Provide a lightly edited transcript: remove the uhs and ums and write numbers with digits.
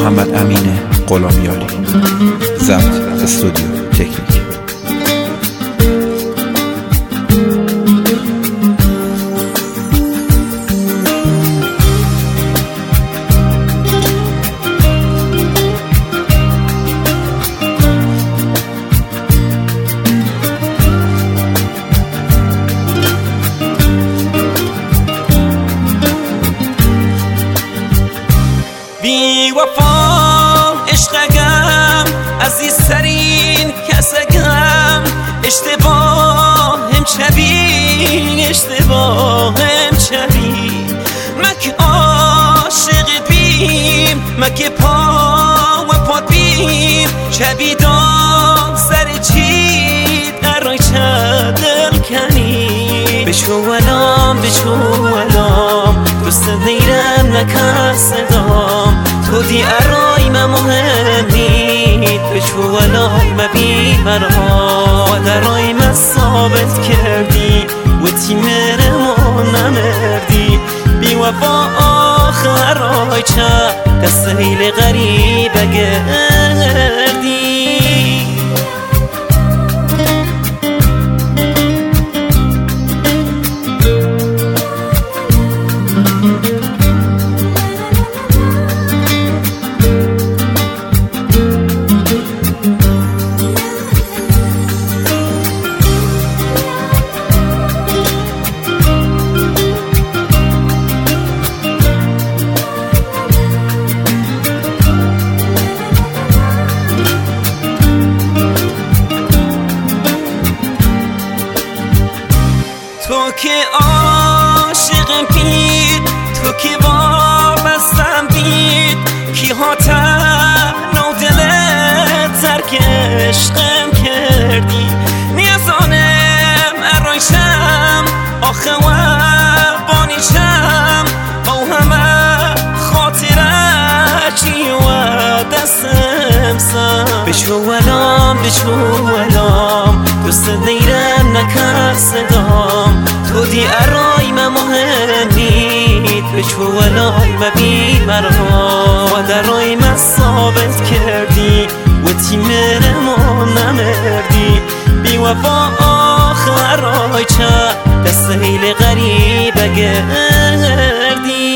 محمد امین غلامیاری. ضبط استودیو تکنیک. بی وفا عشقم عزیزترین کسگم، اشتباهم چبین اشتباهم چبین، مک عاشق بیم مک پا و پاد بیم، چبیدان سر چید قرای چه دل کنی، بشو ولام دوست نیرم نکن صدام، تو دی ارای من مهم نید، بشو ولای مبین مرا و درای من ثابت کردی و تیمر ما نمردی، بی وفا آخرای چه دست حیل غریب گردی. تو که عاشقم پیر، تو که وابستم دید، کی ها تنها دلت ترک عشقم کردی، نیازانم ارایشم آخه و بانیشم، با همه خاطره چی و دستم سم، بشو ولام دوست نیرم نکن صدام، تو دی ارای من مهم نید، بشو ولای مبین مرا و درای من ثابت کردی و تیمر ما نمردی، بی وفا آخرای چه دست حیل غریب گردی.